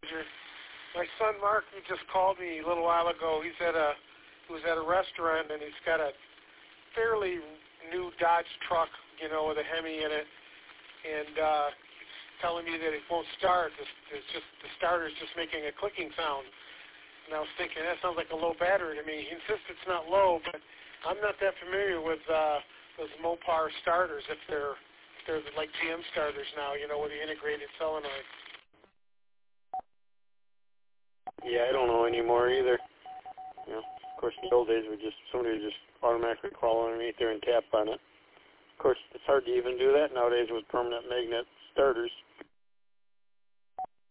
My son Mark, he just called me a little while ago. He was at a restaurant, and he's got a fairly new Dodge truck, with a Hemi in it, and he's telling me that it won't start. The starter's just making a clicking sound. And I was thinking, that sounds like a low battery to me. He insists it's not low, but I'm not that familiar with those Mopar starters, if they're like GM starters now, with the integrated solenoid. Yeah, I don't know anymore either. Of course, in the old days, somebody would just automatically crawl underneath there and tap on it. Of course, it's hard to even do that nowadays with permanent magnet starters.